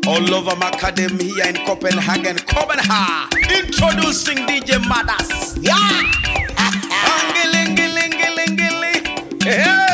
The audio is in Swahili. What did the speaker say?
all over Macadam here in Copenhagen, Introducing DJ Madas. Yeah. Angilingilingilingili. Hey.